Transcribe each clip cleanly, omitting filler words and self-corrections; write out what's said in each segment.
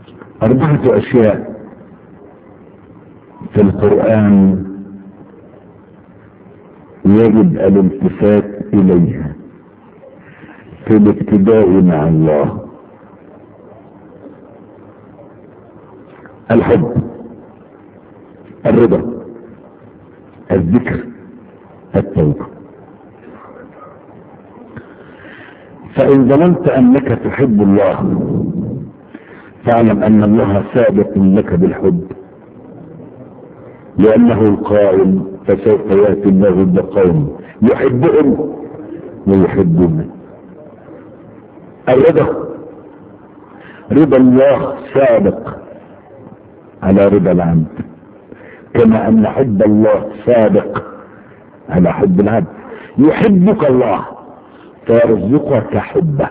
4 أشياء في القرآن يجب الالتفات إليها في الابتداء مع الله: الحب، الرضا، الذكر، التوبة. فإن ظننت أنك تحب الله فاعلم أن الله سابق لك بالحب، لأنه القائل: فسوف يأتي الله بقوم يحبهم ويحبونه. الرضا، رضا الله سابق على رضا العبد، كما أن حب الله سابق على حب العبد. يحبك الله فيرزقك حبه،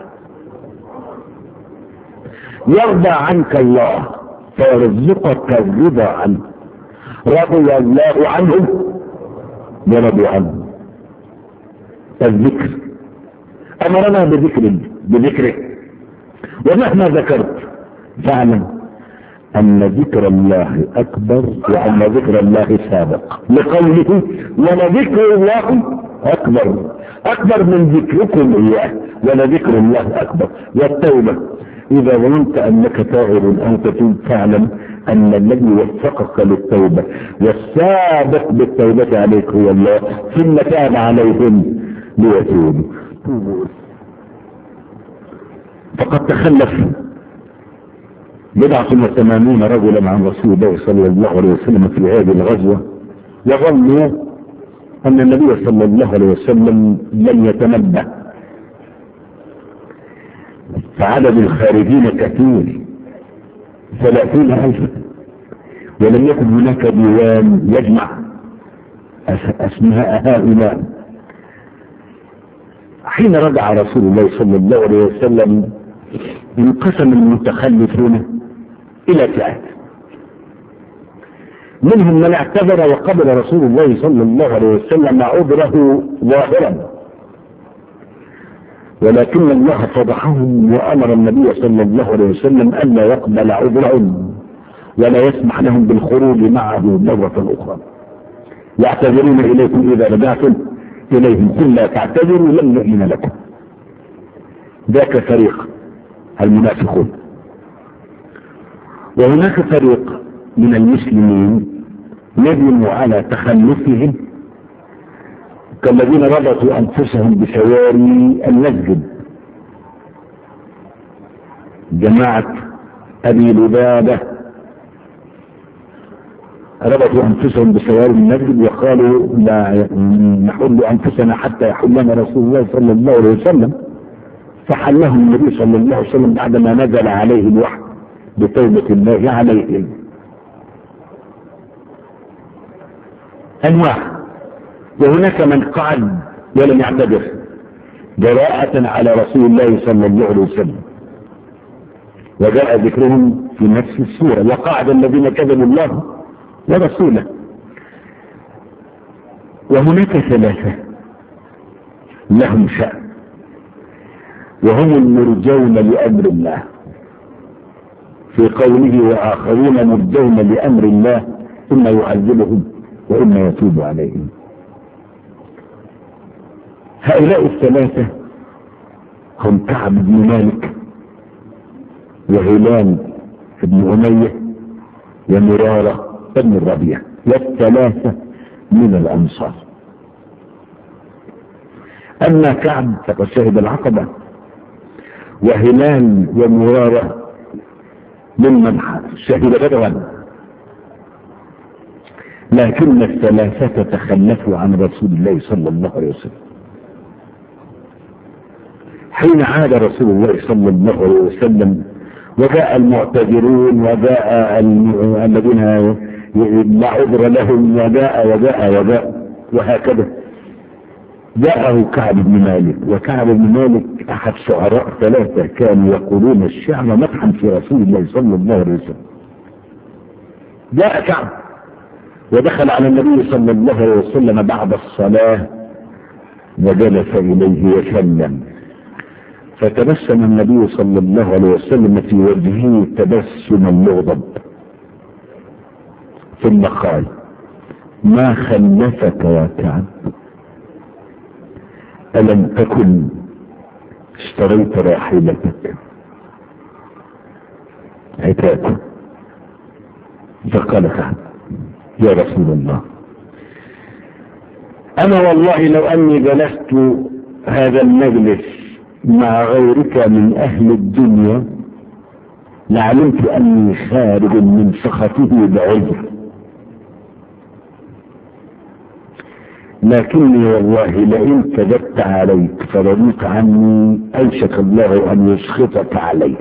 يرضى عنك الله فيرزقك الرضا عنه. رضي الله عنهم ورضوا عنه. الذكر، أمرنا بذكره، ومهما ذكرت فاعلم أن ذكر الله أكبر وأن ذكر الله سابق، لقوله: ولذكر الله أكبر من ذكركم إياه، ولذكر الله أكبر. والتوبة، إذا ظننت أنك تائب أو تتوب فاعلم أن الذي وفقك للتوبة والسابق بالتوبة عليك هو الله، ثم تاب عليهم ليتوبوا. فقد تخلف 87 رجلا عن رسول الله صلى الله عليه وسلم في هذه الغزوة، وظنوا أن النبي صلى الله عليه وسلم لن يتنبه، فعدد الخارجين كثير 30,000، ولم يكن هناك ديوان يجمع أسماء هؤلاء. حين رجع رسول الله صلى الله عليه وسلم انقسم المتخلفون إلى فئات، منهم من اعتذر وقبل رسول الله صلى الله عليه وسلم عذره ظاهرا، ولكن الله فضحهم وأمر النبي صلى الله عليه وسلم ألا يقبل عذرهم ولا يسمح لهم بالخروج معه مرة أخرى. يعتذرون إليكم إذا رجعتم إليهم، قل لا تعتذروا لن نؤمن لكم. ذاك فريق المنافقون. وهناك فريق من المسلمين ندموا على تخلفهم، كالذين ربطوا أنفسهم بسواري المسجد. جماعة أبي لبابة ربطوا أنفسهم بسواري المسجد وقالوا: لا نحل أنفسنا حتى يحلنا رسول الله صلى الله عليه وسلم. فحلهم النبي صلى الله عليه وسلم بعدما نزل عليه الوحي بتوبة الله عليهم. أنواع. وهناك من قعد ولم يعتذر جراءة على رسول الله صلى الله عليه وسلم، وجاء ذكرهم في نفس السورة: وقعد الذين كذبوا الله ورسوله. وهناك 3 لهم شأن، وهم المرجون لأمر الله، في قوله: وآخرون مرجون لأمر الله إما يعذبهم وإما يتوب عليهم. هؤلاء 3 هم كعب بن مالك وهلال بن أمية ومرارة بن الربيع، وال3 من الأنصار. أما كعب فقد شهد العقبة، وهلال ومرارة ممن شهد بدرا، لكن ال3 تخلفوا عن رسول الله صلى الله عليه وسلم. حين عاد رسول الله صلى الله عليه وسلم وجاء المعتذرون وجاء الذين لا عذر لهم وجاء وهكذا، جاءه كعب بن مالك. وكعب بن مالك أحد شعراء 3 كانوا يقولون الشعر مدحا في رسول الله صلى الله عليه وسلم. جاء كعب ودخل على النبي صلى الله عليه وسلم بعد الصلاة وجلس إليه وسلم، فتبسم النبي صلى الله عليه وسلم في وجهه تبسما مغضب، ثم قال: ما خلفك يا كعب؟ ألم تكن اشتريت راحلتك؟ عتاب. فقال كعب: يا رسول الله، أنا والله لو أني جلست هذا المجلس مع غيرك من أهل الدنيا لعلمت أني خارج من سخطه بعذر، لكني والله لئن كذبت عليك فرضيت عني أوشك الله أن يسخطك عليه،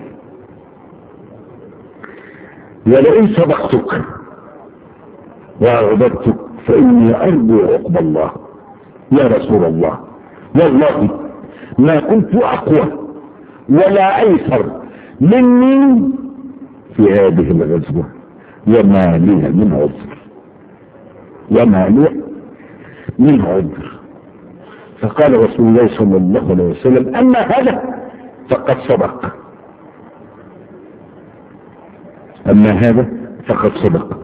ولئن صدقتك وأغضبتك فإني أرجو عقب الله. يا رسول الله، والله ما كنت أقوى ولا أيسر مني في هذه الغزوة، وما لي من عذر، وما لي من عذر. فقال رسول الله صلى الله عليه وسلم: أما هذا فقد صدق، أما هذا فقد صدق،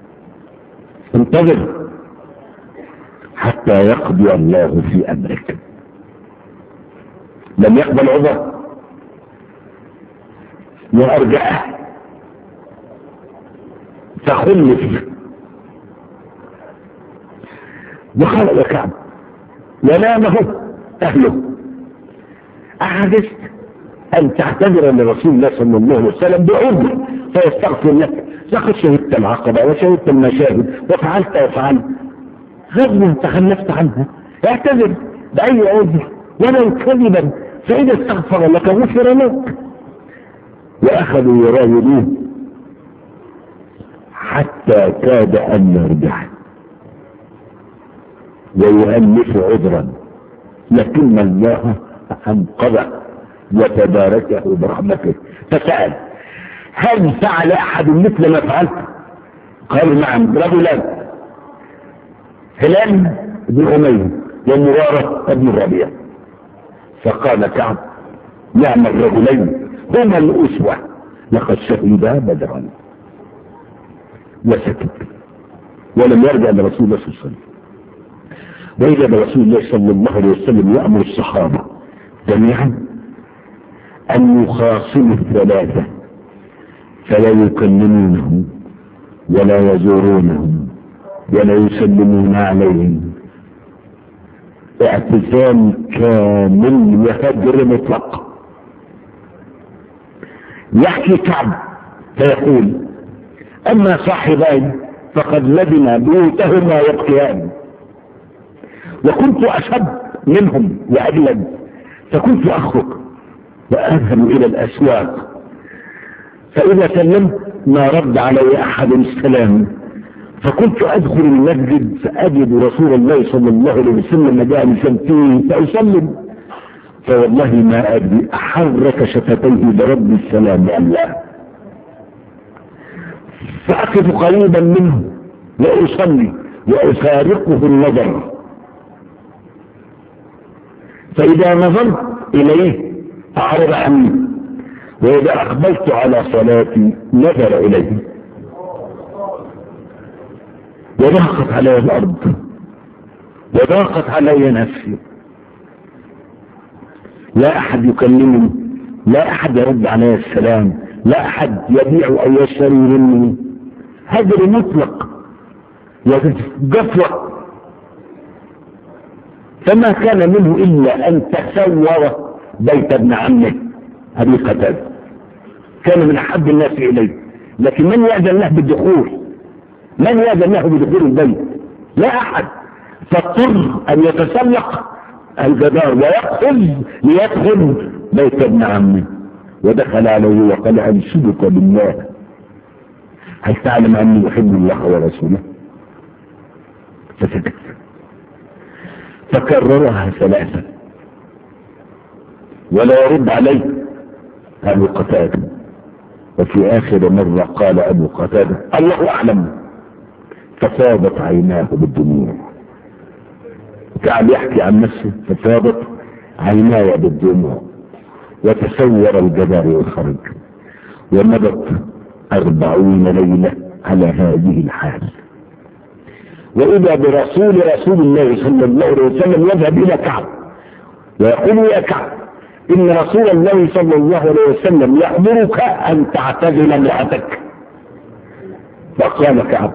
انتظر حتى يقضي الله في أمرك. لم يقبل عذر وأرجعه فخلف، وخلق كعب ونامه أهله. أحدثت أن تعتذر لرسول الله صلى الله عليه وسلم بعذر فيستغفر لك، لقد شهدت العقبة وشهدت المشاهد وفعلت غزوة تخلفت عنها، اعتذر بأي عذر ولو كذبا، فإذا استغفر لك غفر لك. وأخذوا يراودوه حتى كاد أن يرجع ويؤلف عذرا، لكن الله أنقذه وتباركه برحمته. فسأل: هل فعل أحد مثل ما فعلت؟ قال: نعم، رجلان، هلال بن أمية ومرارة بن الربيع. فقال كعب: نعم الرجلين هما الأسوة، لقد شهدا بدرا. وسكت ولم يرجع لرسول الله صلى الله عليه وسلم. وإذا رسول الله صلى الله عليه وسلم يأمر الصحابة جميعا أن يخاصموا الثلاثة فلا يكلمونهم ولا يزورونهم ولا يسلمون عليهم، اعتزال كامل وهجر مطلق. يحكي كعب فيقول: أما صاحبان فقد لبنا بيوتهما يبكيان، وكنت أشد منهم وأجلد، فكنت أخرج وأذهب إلى الأسواق، فإذا سلمت ما رد علي أحد السلام، فكنت أدخل المسجد فأجد رسول الله صلى الله عليه وسلم جالسا فيه فأسلم، فوالله ما أدري أحرك شفتيه برد السلام أم لا، فأقف قريبا منه وأصلي وأفارقه النظر، فإذا نظرت إليه أعرض عني، وإذا أقبلت على صلاتي نظر إليه. وضاقت علي الأرض وضاقت علي نفسي، لا أحد يكلمني، لا أحد يرد علي السلام، لا أحد يبيع أو يشتري مني، هجر مطلق وجفوة. فما كان منه إلا أن تسور بيت ابن عمه أبي قتادة، كان من أحب الناس إليه، لكن من يأذن له بالدخول؟ من يأذن له بدخول البيت؟ لا أحد، فاضطر أن يتسلق الجدار ويأخذ ليدخل بيت ابن عمه، ودخل عليه وقال: أنشدك بالله، هل تعلم أني أحب الله ورسوله؟ فسكت، فكررها ثلاثة ولا يرد عليه أبو قتادة. وفي آخر مرة قال أبو قتادة: الله أعلم، ففاضت عيناه بالدموع. كعب يحكي عن نفسه: ففاضت عيناي بالدموع، وتسور الجدار والخرج، ومضت 40 ليلة على هذه الحال. وإذا برسول الله صلى الله عليه وسلم يذهب إلى كعب ويقول: يا كعب، إن رسول الله صلى الله عليه وسلم يأمرك أن تعتزل امرأتك. فقال كعب: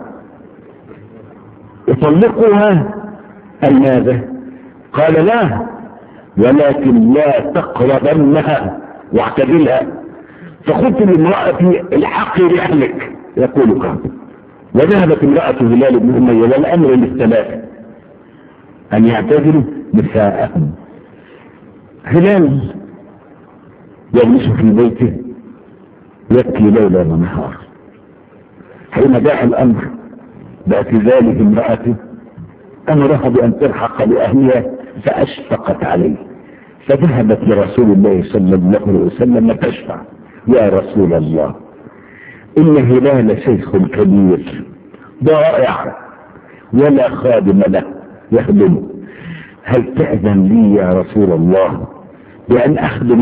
أطلقها أم ماذا؟ قال: لا، ولكن لا تقربنها واعتزلها، فقلت لامرأتي: الحقي بأهلك، يقول كعب. وذهبت امرأة هلال بن أمية والأمر للثلاثة أن يعتزلوا نساءهم. هلال يجلس في بيته يبكي ليلا ونهارا. حين جاء الأمر باعتزال امرأته أمرها بأن تلحق بأهلها، فأشفقت عليه، فذهبت لرسول الله صلى الله عليه وسلم تشفع: يا رسول الله، إن هلال شيخ كبير ضائع ولا خادم له يخدمه، هل تأذن لي يا رسول الله بأن أخدمه؟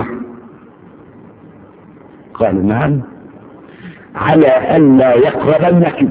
قال: نعم، على أن لا يقربنك.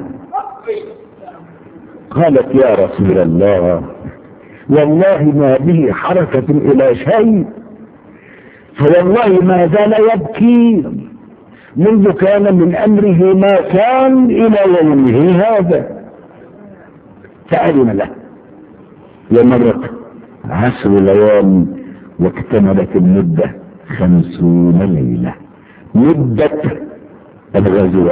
قالت: يا رسول الله، والله ما به حركة إلى شيء، فوالله ما زال يبكي منذ كان من أمره ما كان إلى يومه هذا. فأذن له، ومرت 10 ليال واكتملت المدة 50 ليلة، مدة الغزوة.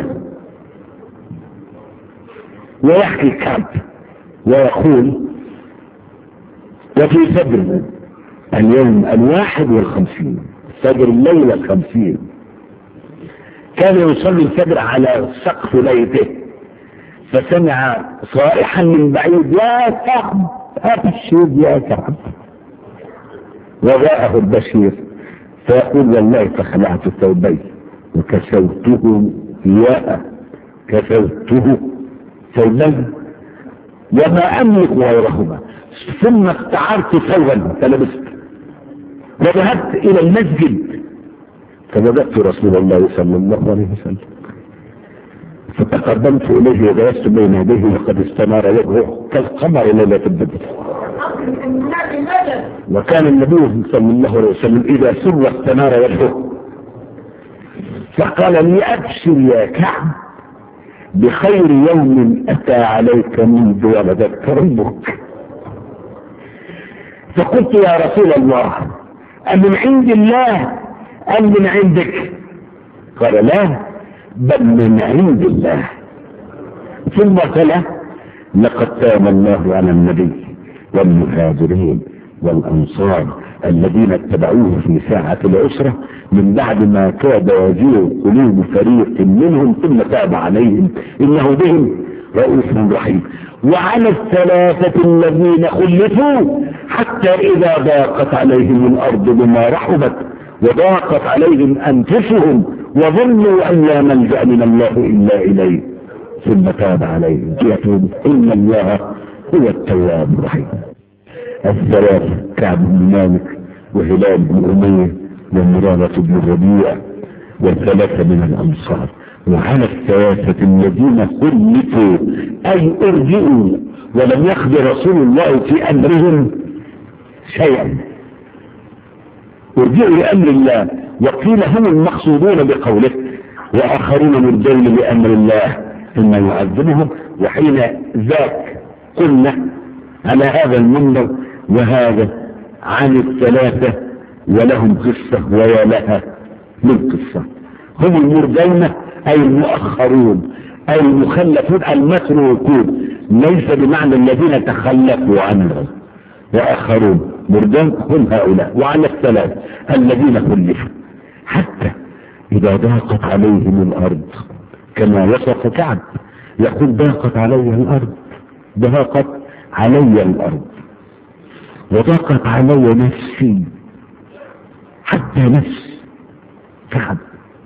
ويحكي كعب ويقول: وفي فجر اليوم 51، فجر الليلة 50، كان يصلي الفجر على سقف بيته، فسمع صائحا من بعيد: يا كعب، أبشر يا كعب. وجاءه البشير فيقول: والله فخلعت ثوبي وكسوته إياه، كسوته ثوبي وما أملك غيرهما، ثم استعرت ثوبا فلبست، وذهبت إلى المسجد فوجدت رسول الله صلى الله عليه وسلم، فتقدمت إليه وجلست بين يديه وقد استنار وجهه كالقمر ليلة البدر. وكان النبي صلى الله عليه وسلم إذا سر استنار وجهه، فقال لي: أبشر يا كعب بخير يوم أتى عليك منذ ولدتك أمك. فقلت: يا رسول الله، أمن عند الله أم من عندك؟ قال: لا، بل من عند الله. ثم قال: لقد تاب الله على النبي والمهاجرين والأنصار الذين اتبعوه في ساعة العسرة من بعد ما كاد يزيغ قلوب فريق منهم ثم تاب عليهم إنه بهم رؤوف رحيم. وعلى الثلاثة الذين خلفوا حتى إذا ضاقت عليهم الأرض بما رحبت وضاقت عليهم أنفسهم وظنوا أن لا ملجأ من الله إلا إليه ثم تاب عليهم يتوب إن الله هو التواب الرحيم. الثلاثة: كعب بن مالك وهلال بن أمية ومرارة بن الربيع، والثلاثة من الأنصار. وعلى الثلاثة الذين خلفوا أي ارجئوا ولم يخذ رسول الله في أمرهم شيئا، ارجئوا لأمر الله، وقيل هم المقصودون بقوله وآخرون مردون لأمر الله ثم يعذبهم. وحين ذاك قلنا على هذا المنبر وهذا عن الثلاثة ولهم قصة ويا لها من قصة. هم المردون أي المؤخرون أي المخلفون المتروكون، ليس بمعنى الذين تخلفوا عنه، وآخرون مردون هم هؤلاء. وعلى الثلاثة الذين خلفوا حتى إذا ضاقت عليهم الأرض كما وصف كعب، يقول: ضاقت علي الأرض، ضاقت علي الأرض وضاقت علي نفسي، حتى نفس كعب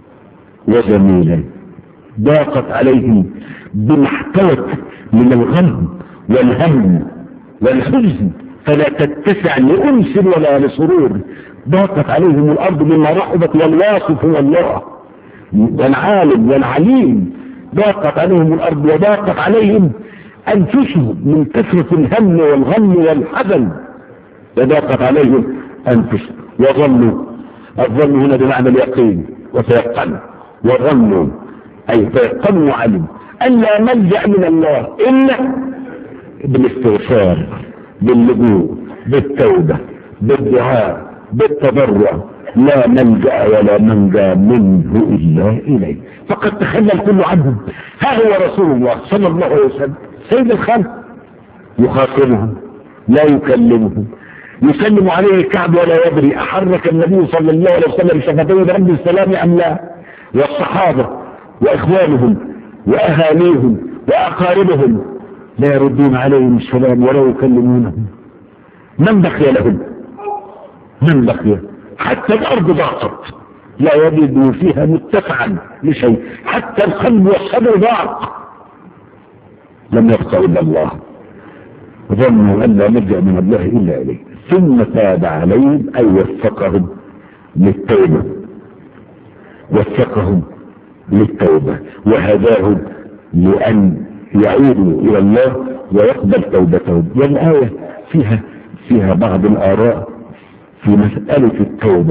وزميلي ضاقت عليهم بما احتوت من الغم والهم والحزن فلا تتسع لأنس ولا لسرور. ضاقت عليهم الأرض بما رحبت، والواصف هو الله والعالم والعليم. ضاقت عليهم الأرض وضاقت عليهم أنفسهم من كثرة الهم والغم والحزن، وضاقت عليهم أنفسهم وظنوا. الظن هنا بمعنى اليقين، وتيقنوا وظنوا أي تيقنوا وعلموا أن لا ملجأ من الله إلا بالاستغفار، باللجوء، بالتوبة، بالدعاء، بالتضرع. لا ملجأ ولا منجا منه إلا إليه، فقد تخلى الكل عنهم. ها هو رسول الله صلى الله عليه وسلم سيد الخلق، يخاطبهم لا يكلمهم، يسلم عليه الكعب ولا يدري أحرك النبي صلى الله عليه وسلم شفتيه برد السلام أم لا. والصحابة وإخوانهم وأهاليهم وأقاربهم لا يردون عليهم السلام ولا يكلمونهم. من بقي لهم؟ من بقي؟ حتى الأرض ضاقت لا يجدوا فيها متسعا لشيء، حتى القلب والصدر ضاق، لم يبقى إلا الله. ظنوا أن لا ملجأ من الله إلا إليه، ثم تاب عليهم أي وفقهم للتوبة، وفقهم للتوبة وهداهم لأن يعودوا إلى الله ويقبل توبتهم. والآية فيها بعض الآراء في مسألة التوبة،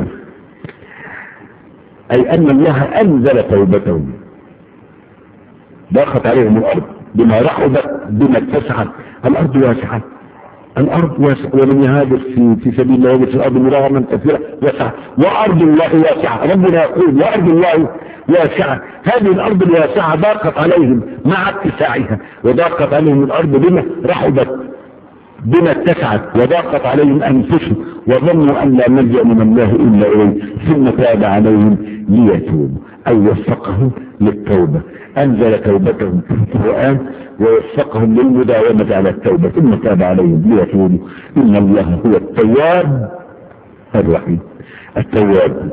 أي أن الله أنزل توبتهم. ضاقت عليهم الأرض بما رحبت بما اتسعت. الأرض واسعة، الأرض واسعة، ومن يهاجر في سبيل الله يجد في الأرض مراغما كثيرا واسعة، وأرض الله واسعة. ربنا يقول وأرض الله واسعة. هذه الأرض الواسعة ضاقت عليهم مع اتساعها، وضاقت عليهم الأرض بما رحبت بما اتسعت، وضاقت عليهم أنفسهم وظنوا أن لا ملجأ من الله إلا إليه، ثم تاب عليهم ليتوبوا أي وفقهم للتوبة. أنزل توبتهم في القرآن ووفقهم للمداومة على التوبة، ثم تاب عليهم ليتوبوا. إن الله هو التواب الرحيم. التواب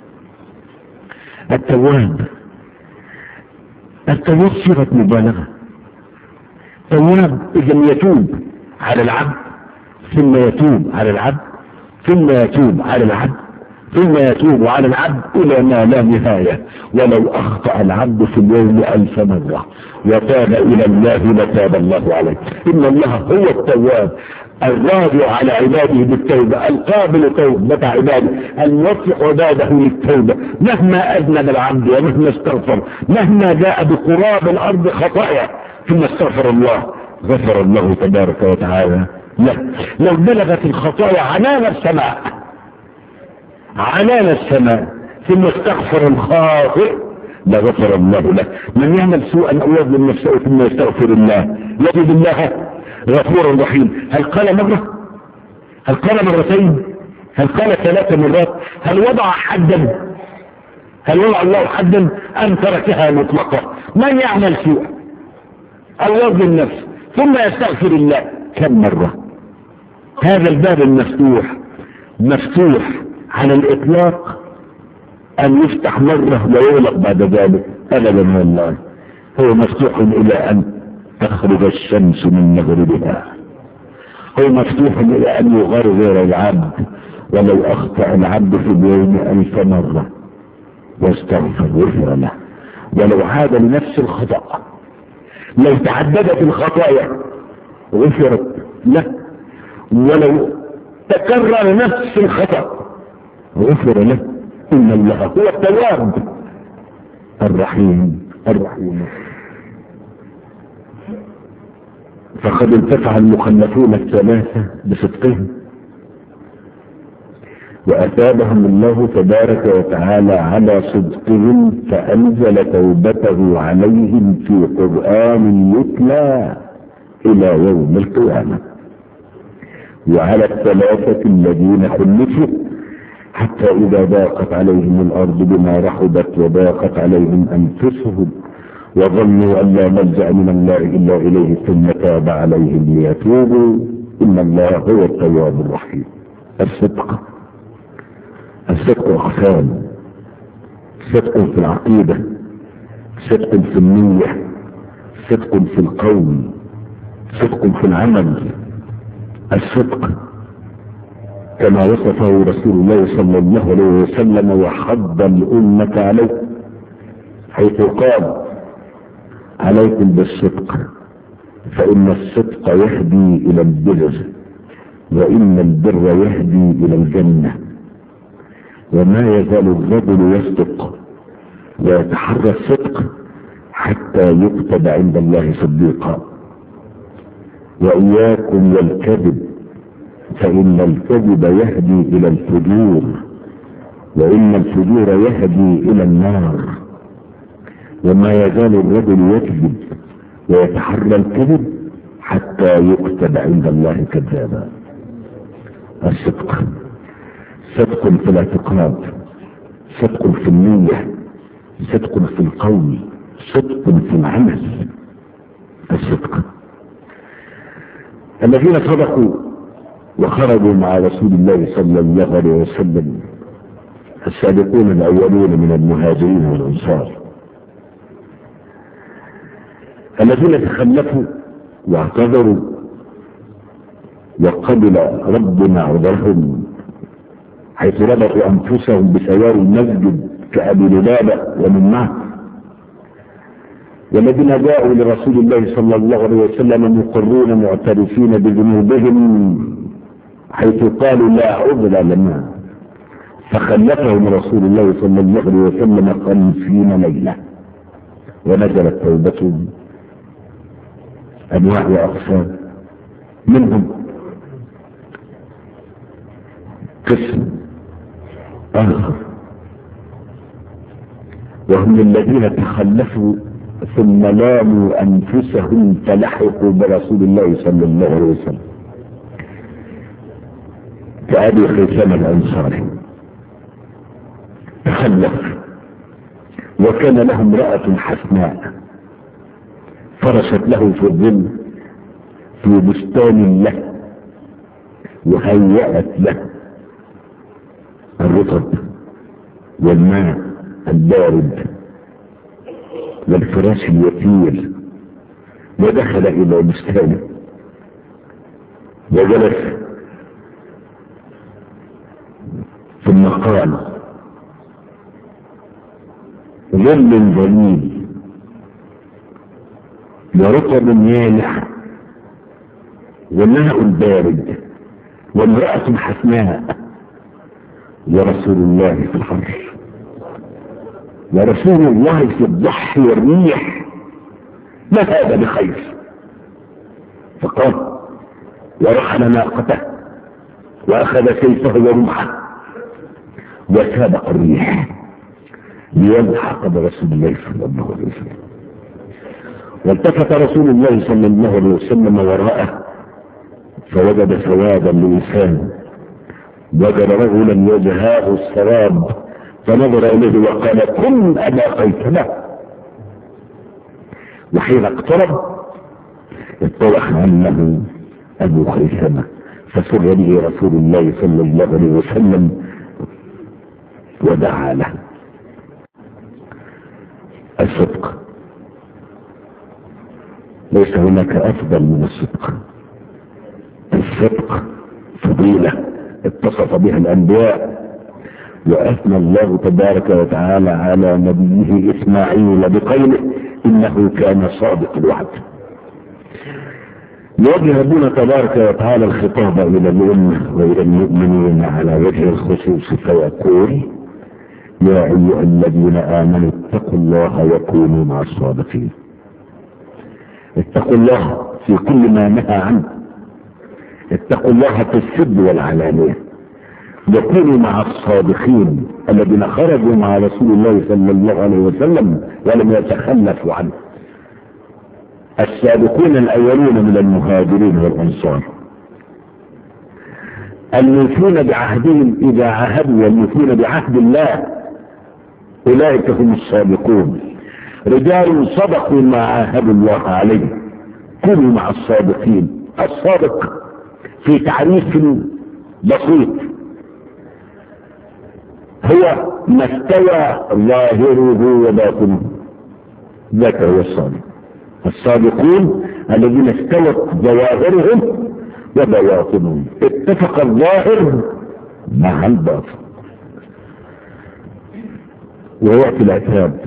صيغة مبالغة. تواب إذا يتوب على العبد، ثم يتوب على العبد، ثم يتوب على العبد، ثم يتوب على العبد إلى ما لا نهاية. ولو أخطأ العبد في اليوم 1000 مرة وتاب إلى الله لتاب الله عليه. إن الله هو التواب الراجع على عباده بالتوبة، القابل توبة عباده، الموفق عباده للتوبة مهما أذنب العبد ومهما استغفر، مهما جاء بقراب الأرض خطايا ثم استغفر الله غفر الله تبارك وتعالى له. لو بلغت الخطايا عنان السماء ثم استغفر الخاطئ لغفر الله له. من يعمل سوءا أو يظلم نفسه ثم يستغفر الله يجد الله غفورا رحيم. هل قال مرة؟ هل قال مرتين؟ هل قال 3 مرات؟ هل وضع حدا؟ هل وضع الله حدا أم تركها مطلقة؟ من يعمل سوءا أو يظلم نفسه ثم يستغفر الله كم مرة؟ هذا الباب مفتوح على الإطلاق، أن يفتح مرة ويغلق بعد ذلك أبدا والله. هو مفتوح إلى أن تخرج الشمس من مغربها، هو مفتوح إلى أن يغرغر العبد ولو أخطأ العبد في اليوم 1000 مرة واستغفر غفر له. ولو عاد لنفس الخطأ، لو تعددت الخطايا غفرت له، ولو تكرر نفس الخطأ غفر له. إن الله هو التواب الرحيم. فقد انتفع المخلفون الثلاثة بصدقهم، وأثابهم الله تبارك وتعالى على صدقهم، فأنزل توبته عليهم في قرآن يتلى إلى يوم القيامة. وعلى الثلاثة الذين خلفوا حتى إذا ضاقت عليهم الأرض بما رحبت وضاقت عليهم أنفسهم وظنوا أن لا ملجأ من الله إلا إليه ثم تاب عليهم ليتوبوا. إن الله هو التواب الرحيم. الصدق أقسام: صدق في العقيدة، صدق في النية، صدق في القول، صدق في العمل. الصدق كما وصفه رسول الله صلى الله عليه وسلم وحض الأمة عليه، حيث قال: عليكم بالصدق فإن الصدق يهدي إلى البر، وإن البر يهدي إلى الجنة، وما يزال الرجل يصدق ويتحرى الصدق حتى يكتب عند الله صديقا. وإياكم والكذب فإن الكذب يهدي إلى الفجور، وإن الفجور يهدي إلى النار، وما يزال الرجل يكذب ويتحرى الكذب حتى يكتب عند الله كذابا. الصدق صدق في الاعتقاد، صدق في النية، صدق في القول، صدق في العمل. الصدق الذين صدقوا وخرجوا مع رسول الله صلى الله عليه وسلم السابقون الأولون من المهاجرين والأنصار، الذين تخلفوا واعتذروا وقبل ربنا عذرهم، حيث ربطوا أنفسهم بسيار المسجد كأبي لبابة ومن معه، والذين جاءوا لرسول الله صلى الله عليه وسلم مقرون معترفين بذنوبهم، حيث قالوا: لا عذر لنا، فخلفهم رسول الله صلى الله عليه وسلم 50 ليلة، ونزلت توبتهم أنواع وأقسام. منهم قسم آخر وهم الذين تخلفوا ثم لاموا أنفسهم فلحقوا برسول الله صلى الله عليه وسلم، كأبي خيثمة الأنصاري تخلف، وكان له امرأة حسناء فرشت له في الظل في بستان له، وهيأت له الرطب والماء البارد والفراش اليسير، ودخل إلى بستانه وجلس، ثم قال: ظل ظليل ورطب يالح والماء البارد وامرأة حسناء ورسول الله في الحر، ورسول الله في الضحي والريح، ما هذا بخير؟ فقال: ورحل ناقته واخذ سيفه ورمحه وسابق الريح ليلحق برسول الله صلى الله عليه وسلم. والتفت رسول الله صلى الله عليه وسلم وراءه فوجد سوادا لسانه، وجد رجلا وجهاه السراب، فنظر اليه وقال: كن ابا خيثمة. وحين اقترب اتضح انه ابو خيثمة، فسر به رسول الله صلى الله عليه وسلم ودعا له. الصدق ليس هناك افضل من الصدق. الصدق فضيلة اتصف بها الانبياء، واثنى الله تبارك وتعالى على نبيه اسماعيل بقوله: انه كان صادق الوعد. يوجه ربنا تبارك وتعالى الخطاب الى الامه والى المؤمنين على وجه الخصوص فيقول: يا ايها الذين امنوا اتقوا الله وكونوا مع الصادقين. اتقوا الله في كل ما نهى عنه، اتقوا الله في السر والعلانية، وكونوا مع الصادقين الذين خرجوا مع رسول الله صلى الله عليه وسلم ولم يتخلفوا عنه. السابقون الاولون من المهاجرين والانصار الموفون بعهدهم اذا عاهدوا والموفون بعهد الله، اولئك هم الصادقون، رجال صدقوا ما عاهدوا الله عليه. كونوا مع الصادقين. الصادق في تعريف بسيط هو ما استوى ظاهره وباطنه، ذاك هو الصادق. الصادقون الذين استوت ظواهرهم وبواطنهم، اتفق الظاهر مع الباطل. ويأتي العتاب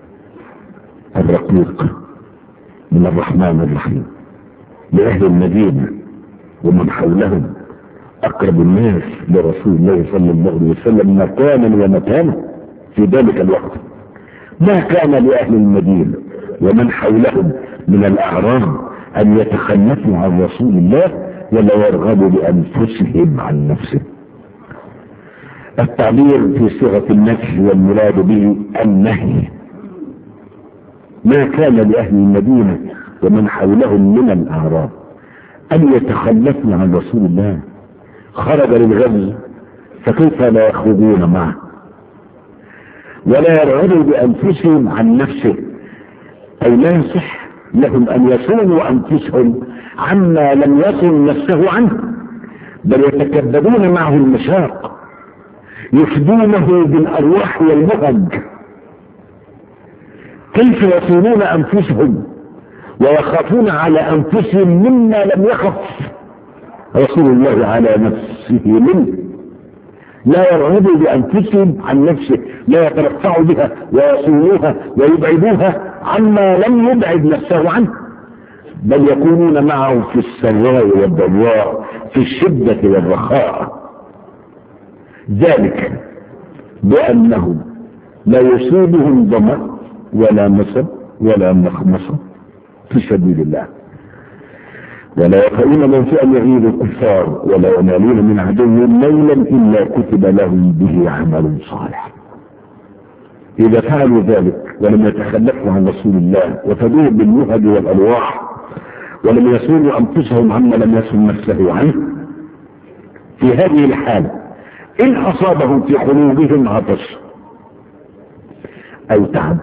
الرقيق من الرحمن الرحيم لأهل المدينة ومن حولهم أقرب الناس لرسول الله صلى الله عليه وسلم مكانا ومكانا في ذلك الوقت. ما كان لأهل المدينة ومن حولهم من الأعراب أن يتخلفوا عن رسول الله ولا يرغبوا بأنفسهم عن نفسه. التعبير في صيغة النفي والمراد به النهي. ما كان لأهل المدينة ومن حولهم من الأعراب أن يتخلفوا عن رسول الله. خرج للغزو فكيف لا يخرجون معه ولا يرغبوا بأنفسهم عن نفسه، أي لا يصح لهم أن يصونوا أنفسهم عما لم يصن نفسه عنه، بل يتكبدون معه المشاق، يفدونه بالأرواح والمهج. كيف يصونون أنفسهم ويخافون على أنفسهم مما لم يخف رسول الله على نفسه منه؟ لا يرغبوا بأنفسهم عن نفسه، لا يترفعوا بها ويصونوها ويبعدوها عما لم يبعد نفسه عنه، بل يكونون معه في السراء والضراء، في الشدة والرخاء. ذلك بأنهم لا يصيبهم ظمأ ولا نصب ولا مخمصة في سبيل الله، ولا يطؤون موطئا يغيظ الكفار، ولا ينالون من عدو نيلا إلا كتب لهم به عمل صالح. إذا فعلوا ذلك ولم يتخلفوا عن رسول الله وفدوه بالمهج والألواح ولم يصونوا أنفسهم عما لم يصن نفسه عنه، في هذه الحالة إن أصابهم في قلوبهم عطش أو تعب،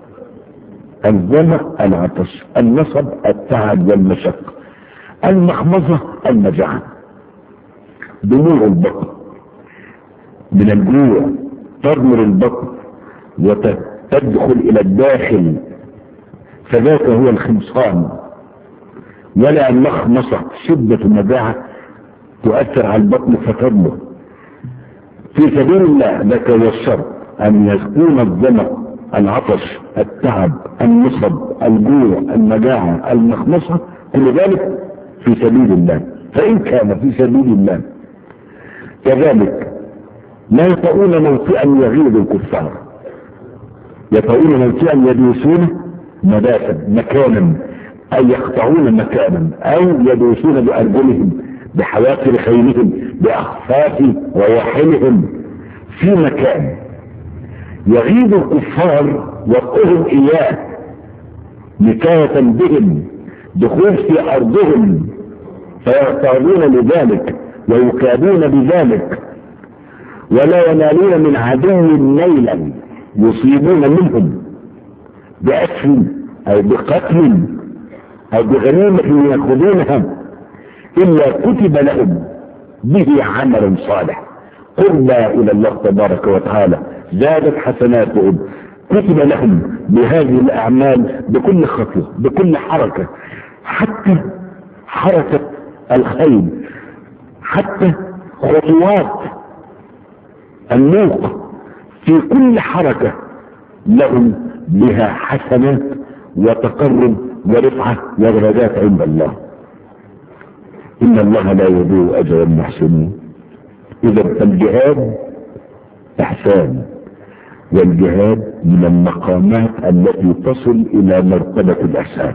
الظمأ العطش، النصب التعب والمشقة، المخمصة المجاعة، دموع البطن من الجوع تضمر البطن وتدخل إلى الداخل، فذاك هو الخمصان. ولا المخمصة شدة المجاعة تؤثر على البطن فتضمر. في سبيل الله لك والشر أن يكون الظمأ العطش التعب النصب الجوع المجاعة المخمصة كل ذلك في سبيل الله. فإن كان في سبيل الله كذلك لا يطؤون موطئا يغيظ الكفار، يطؤون موطئا يدوسون مداسا مكانا، أي يقطعون مكانا أو يدوسون بأرجلهم بحوافر خيلهم بأخفاف رواحلهم في مكان يغيظ الكفار وطئهم إياه نكاية بهم دخول في أرضهم، فيغتابون لذلك ويكادون بذلك، ولا ينالون من عدو نيلا يصيبون منهم بأسر أو بقتل أو بغنيمة يأخذونها إلا كتب لهم به عمل صالح قربى إلى الله تبارك وتعالى، زادت حسناتهم. كتب لهم بهذه الأعمال بكل خطوة بكل حركة، حتى حركة الخيل، حتى خطوات النوق، في كل حركة لهم بها حسنات وتقرب ورفعة ودرجات عند الله. إن الله لا يضيع أجر المحسنين. إذا فالجهاد إحسان، والجهاد من المقامات التي تصل إلى مرتبة الإحسان.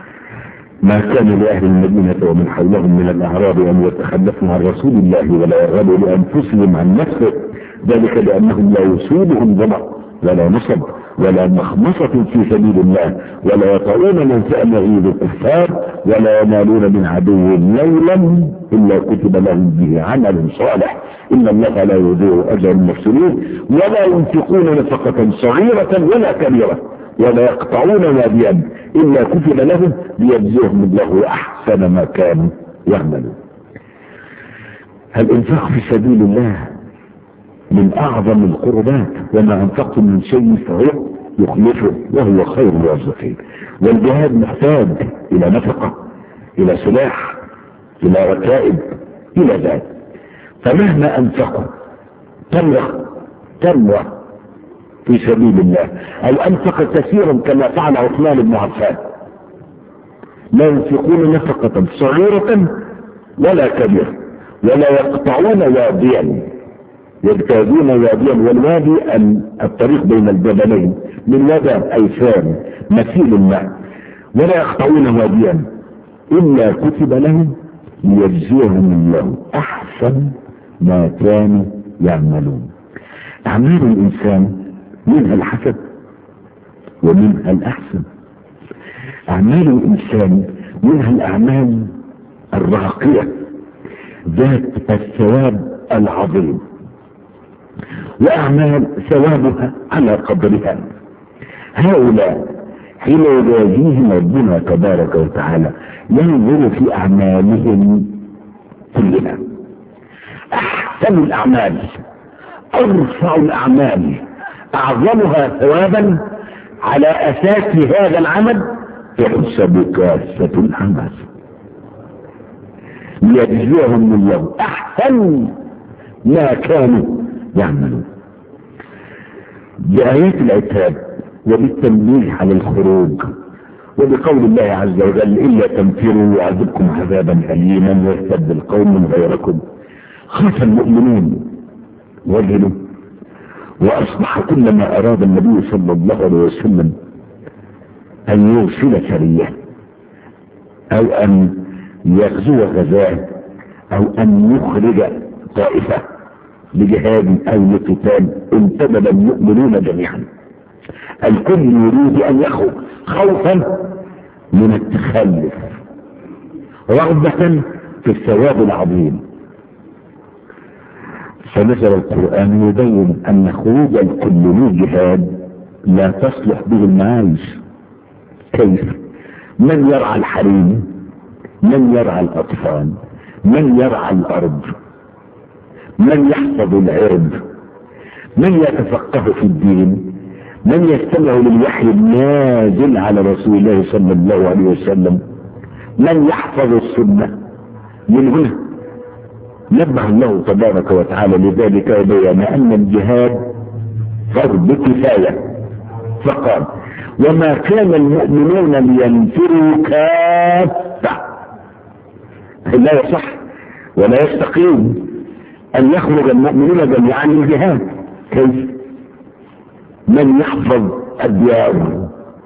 ما كان لأهل المدينة ومن حولهم من الأعراب أن يتخلفوا عن رسول الله ولا يرغبوا لأنفسهم عن نفسه، ذلك لأنهم لا يصيبهم ظمأ ولا نصب ولا مخمصة في سبيل الله، ولا يطؤون موطئا يغيظ الكفار، ولا ينالون من عدو نيلا إلا كتب لهم به عمل صالح. إن الله لا يضيع أجر المحسنين. ولا ينفقون نفقة صغيرة ولا كبيرة ولا يقطعون واديا إلا كتب لهم ليجزيهم الله أحسن ما كانوا يعملون. الإنفاق في سبيل الله من أعظم القربات، وما أنفقتم من شيء فهو يخلفه وهو خير الرازقين. والجهاد محتاج إلى نفقة، إلى سلاح، إلى ركائب، إلى ذلك. فمهما أنفقوا تمرة في سبيل الله، او انفق كثيرا كما فعل عثمان بن عفان. لا ينفقون نفقة صغيرة ولا كبيرة، ولا يقطعون واديا، يجتازون واديا، والوادي الطريق بين الجبلين، من وادي ايسان مثيل الماء، ولا يقطعون واديا الا كتب لهم ليجزيهم الله احسن ما كانوا يعملون. اعمال الانسان منها الحسن ومنها الاحسن. اعمال الانسان منها الاعمال الراقية ذات الثواب العظيم، واعمال ثوابها على قدرها. هؤلاء حين يجازيهم ربنا تبارك وتعالى ينظر في اعمالهم كلها. احسن الاعمال، ارفع الاعمال، اعظمها ثوابا، على اساس هذا العمل تحسب كافة الاعمال ليجزيهم الله احسن ما كانوا يعملون. بآيات العتاب وبالتنبيه على الخروج، وبقول الله عز وجل إلا تنفروا يعذبكم عذابا أليما ويستبدل قوم غيركم، خاف المؤمنون وجلوا، وأصبح كلما أراد النبي صلى الله عليه وسلم أن يرسل سرية أو أن يغزو غزاه أو أن يخرج طائفة لجهاد أو لقتال، انتدب المؤمنون جميعا. الكل يريد أن يخرج خوفا من التخلف، رغبة في الثواب العظيم. فنزل القرآن يبين أن خروج الكل للجهاد لا تصلح به المعايش. كيف؟ من يرعى الحريم، من يرعى الأطفال، من يرعى الأرض، من يحفظ العرض، من يتفقه في الدين، من يستمع للوحي النازل على رسول الله صلى الله عليه وسلم، من يحفظ السنة. من هنا نبه الله تبارك وتعالى لذلك وبين أن الجهاد فرض كفاية، فقال وما كان المؤمنون لينفروا كافة. لا يصح ولا يستقيم أن يخرج المؤمنون جميعا للجهاد. كيف؟ من يحفظ الديار؟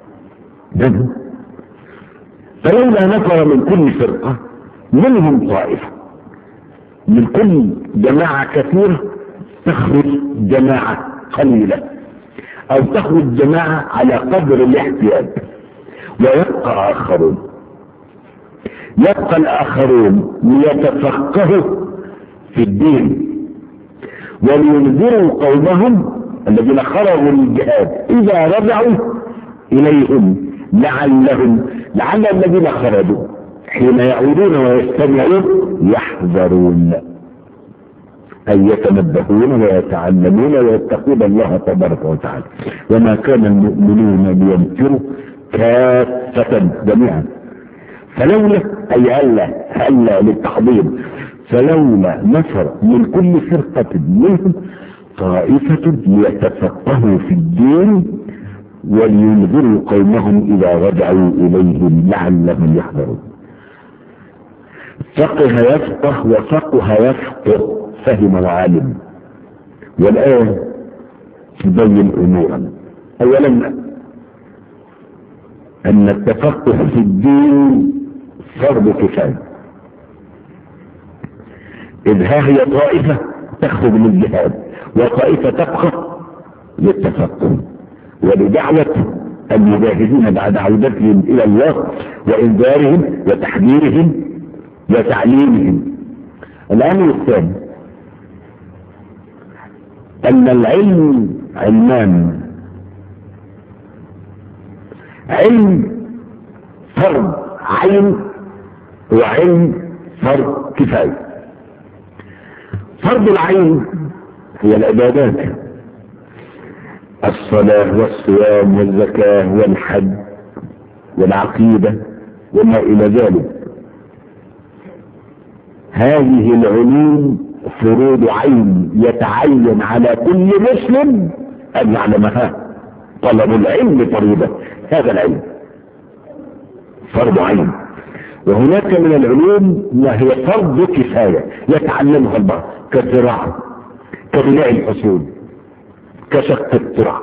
فلولا نفر من كل فرقة منهم طائفة، من كل جماعة كثيرة تخرج جماعة قليلة، أو تخرج جماعة على قدر الاحتياج، ويبقى آخرون. يبقى الآخرون ليتفقهوا في الدين ولينذروا قومهم الذين خرجوا للجهاد إذا رجعوا إليهم لعل الذين خرجوا حين يعودون ويستمعون يحذرون، أن يتنبهون ويتعلمون ويتقون الله تبارك وتعالى. وما كان المؤمنون لينفروا كافة جميعا، فلولا أي هلا للتحضير، فلولا نفر من كل فرقة منهم طائفة ليتفقهوا في الدين ولينذروا قومهم إذا رجعوا إليهم لعلهم يحذرون. فقه يفقه وفقه يفقه، فهم وعلم. والآن تبين أمورا. أولا أن التفقه في الدين فرض كفاية، إذ ها هي طائفة تخرج للجهاد وطائفة تبقى للتفقه ولدعوة المجاهدين بعد عودتهم إلى الله وإنذارهم وتحذيرهم وتعليمهم. الأمر الثاني أن العلم علمان، علم فرض عين وعلم فرض كفاية. فرض العين هي العبادات، الصلاة والصيام والزكاة والحج والعقيدة وما إلى ذلك. هذه العلوم فروض عين يتعين على كل مسلم ان يعلمها. طلب العلم فريضة، هذا العلم فرض عين. وهناك من العلوم ما هي فرض كفاية يتعلمها البعض، كالزراعة، كبناء الحصول، كشق الترع،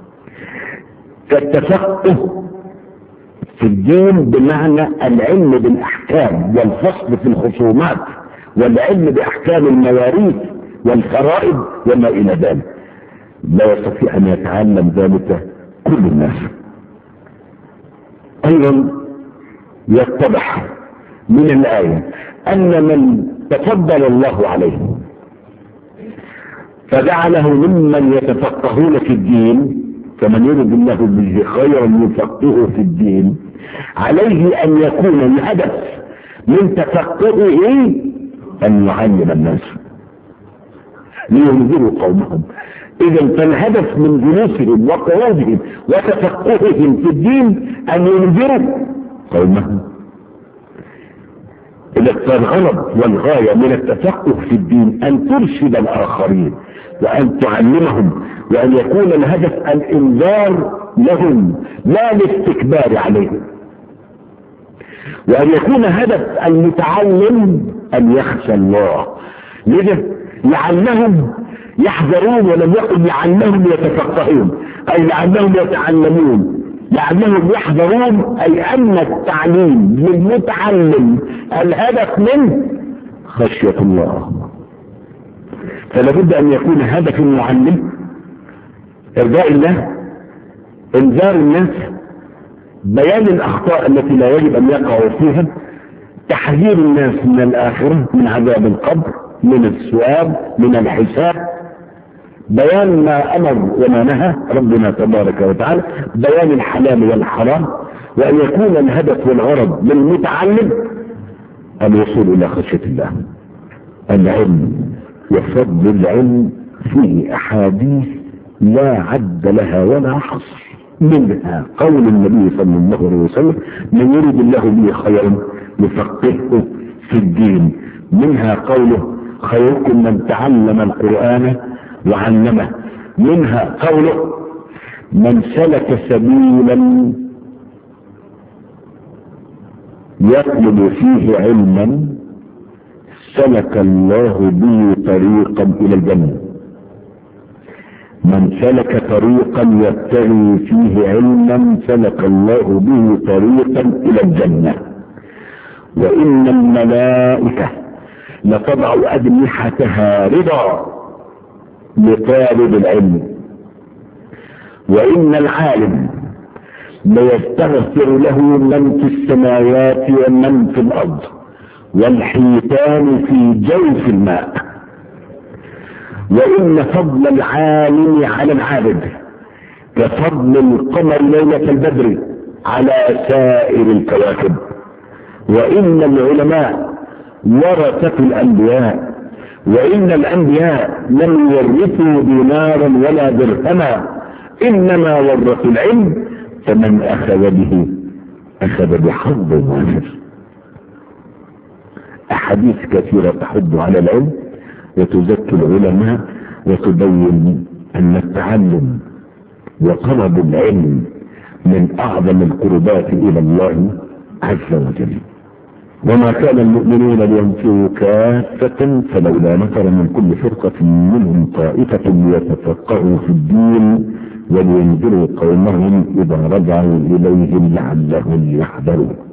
كالتفقه في الدين بمعنى العلم بالاحكام والفصل في الخصومات والعلم باحكام المواريث والفرائض وما الى ذلك. لا يستطيع ان يتعلم ذلك كل الناس. ايضا يتضح من الآية ان من تفضل الله عليه فجعله ممن يتفقهون في الدين، فمن يرد الله به خيرا يفقهه في الدين، عليه ان يكون الهدف من تفقهه ان يعلم الناس لينذروا قومهم. اذا فالهدف من جلوسهم وقعودهم وتفقههم في الدين ان ينذروا قومهم. اذا فالغرض والغاية من التفقه في الدين ان ترشد الاخرين وان تعلمهم، وان يكون الهدف الانذار لهم لا الاستكبار عليهم، وان يكون هدف المتعلم ان يخشى الله. لذا لعلهم يحذرون، ولم يقل لعلهم يتفقهون اي لعلهم يتعلمون، لعلهم يحذرون اي ان التعليم للمتعلم الهدف منه خشية الله. فلا بد ان يكون هدف المعلم ارضاء الله، انذار الناس، بيان الاخطاء التي لا يجب ان يقعوا فيها، تحذير الناس من الاخرة، من عذاب القبر، من السؤال، من الحساب، بيان ما امر وما نهى ربنا تبارك وتعالى، بيان الحلال والحرام، وان يكون الهدف والغرض للمتعلم الوصول الى خشية الله. العلم وفضل العلم فيه احاديث لا عد لها ولا حصر، منها قول النبي صلى الله عليه وسلم من يريد الله به خيرا يفقهه في الدين، منها قوله خيركم من تعلم القرآن وعلمه، منها قوله من سلك سبيلا يطلب فيه علما سلك الله به طريقا الى الجنة. من سلك طريقا يبتغي فيه علما سلك الله به طريقا الى الجنة. وان الملائكة لتضع اجنحتها رضا لطالب العلم، وان العالم ليستغفر له من في السماوات ومن في الارض والحيتان في جوف الماء. وان فضل العالم على العابد كفضل القمر ليلة البدر على سائر الكواكب. وان العلماء ورثة الانبياء، وان الانبياء لم يورثوا دينارا ولا درهما انما ورثوا العلم، فمن اخذ به اخذ بحظ وافر. احاديث كثيرة تحض على العلم وتزكي العلماء وتبين ان التعلم وطلب العلم من اعظم القربات الى الله عز وجل. وما كان المؤمنون لينفروا كافة فلولا نفر من كل فرقة منهم طائفة ليتفقهوا في الدين ولينذروا قومهم اذا رجعوا اليهم لعلهم يحذرون.